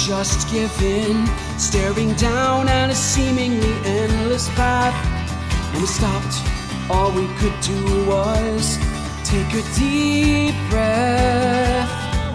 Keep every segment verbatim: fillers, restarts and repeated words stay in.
just give in, staring down at a seemingly endless path. And we stopped, all we could do was take a deep breath.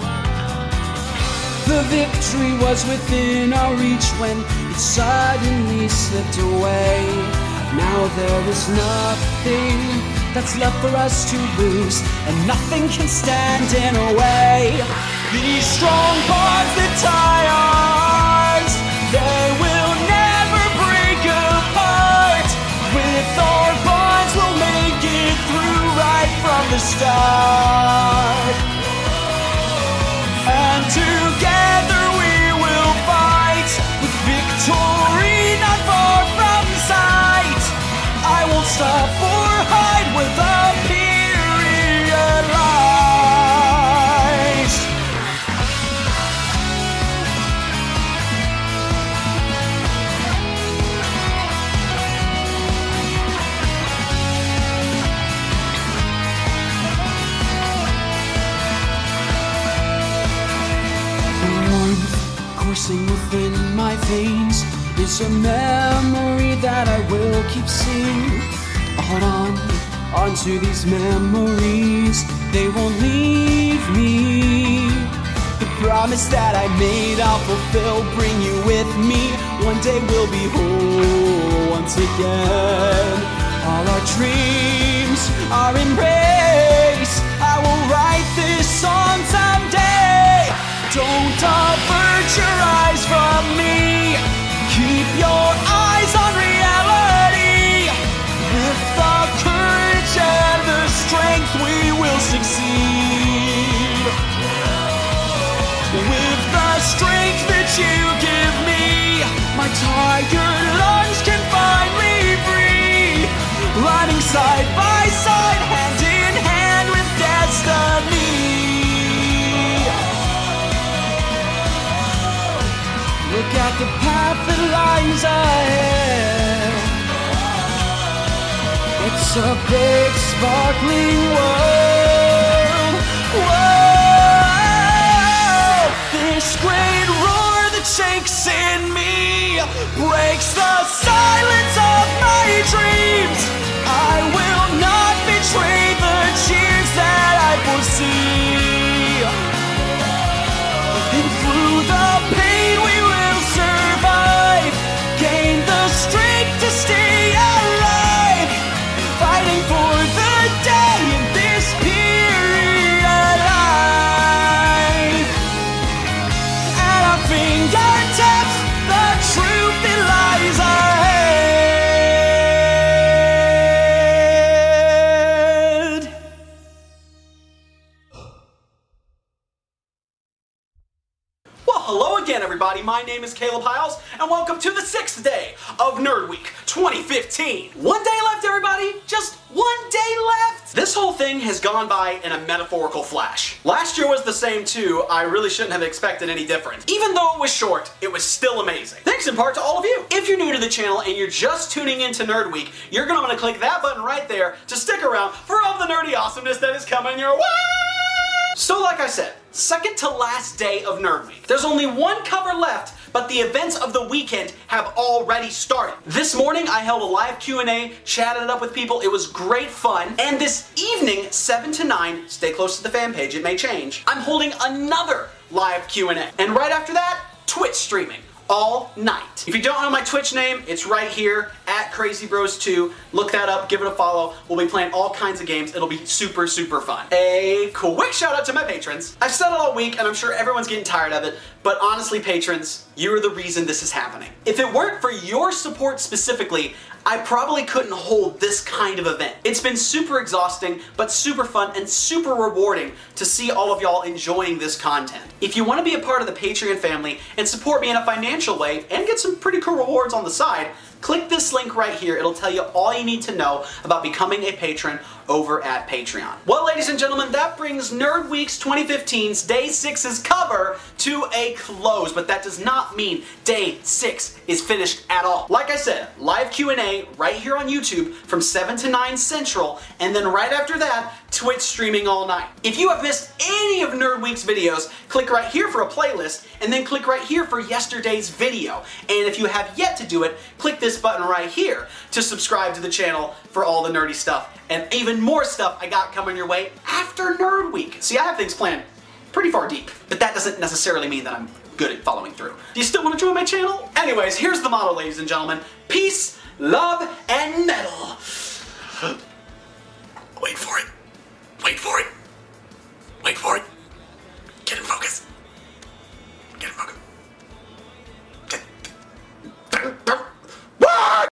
The victory was within our reach when it suddenly slipped away. Now there is nothing that's left for us to lose, and nothing can stand in our way. These strong bonds that tie us, they will never break apart. With our bonds we'll make it through right from the start. And together we will fight, with victory not far from sight. I won't stop or hide with a period lies. The warmth coursing within my veins is a memory that I will keep seeing. I'll hold on, onto these memories, they won't leave me. The promise that I made I'll fulfill, bring you with me. One day we'll be whole once again. All our dreams, our embrace, I will write this song someday. Don't avert your eyes from me, keep your eyes on reality. With the courage and the strength we will succeed. With the strength that you give me, my tired lungs can finally breathe. Riding side by side, hand in hand with destiny. Look at the path that lies ahead. It's a big sparkling world. Whoa! This great roar that shakes in me breaks the silence of my dreams. I will not betray the cheers that I foresee. And through the pain we will survive, gain the strength to stay alive, fighting for the day in this period life. At our fingertips, the truth that lies ahead. Well, hello again, everybody. My name is Caleb Hiles, and welcome to the sixth day of Nerd Week twenty fifteen. One day left, everybody. Just one day left. This whole thing has gone by in a metaphorical flash. Last year was the same too. I really shouldn't have expected any different. Even though it was short, it was still amazing. Thanks in part to all of you. If you're new to the channel and you're just tuning into Nerd Week, you're gonna want to click that button right there to stick around for all the nerdy awesomeness that is coming your way. So like I said, second to last day of Nerd Week. There's only one cover left, but the events of the weekend have already started. This morning I held a live Q and A, chatted it up with people, it was great fun, and this evening, seven to nine, stay close to the fan page, it may change, I'm holding another live Q and A. And right after that, Twitch streaming. All night. If you don't know my Twitch name, it's right here, at Crazy Bros two. Look that up, give it a follow. We'll be playing all kinds of games. It'll be super, super fun. A quick shout out to my patrons. I've said it all week, and I'm sure everyone's getting tired of it, but honestly, patrons, you're the reason this is happening. If it weren't for your support specifically, I probably couldn't hold this kind of event. It's been super exhausting, but super fun and super rewarding to see all of y'all enjoying this content. If you want to be a part of the Patreon family and support me in a financial way and get some pretty cool rewards on the side, click this link right here. It'll tell you all you need to know about becoming a patron over at Patreon. Well, ladies and gentlemen, that brings Nerd Week's twenty fifteen's Day six's cover to a close, but that does not mean Day six is finished at all. Like I said, live Q and A right here on YouTube from seven to nine Central, and then right after that, Twitch streaming all night. If you have missed any of Nerd Week's videos, click right here for a playlist, and then click right here for yesterday's video. And if you have yet to do it, click this button right here to subscribe to the channel for all the nerdy stuff, and even more stuff I got coming your way after Nerd Week. See, I have things planned pretty far deep, but that doesn't necessarily mean that I'm good at following through. Do you still want to join my channel? Anyways, here's the motto, ladies and gentlemen. Peace, love, and metal.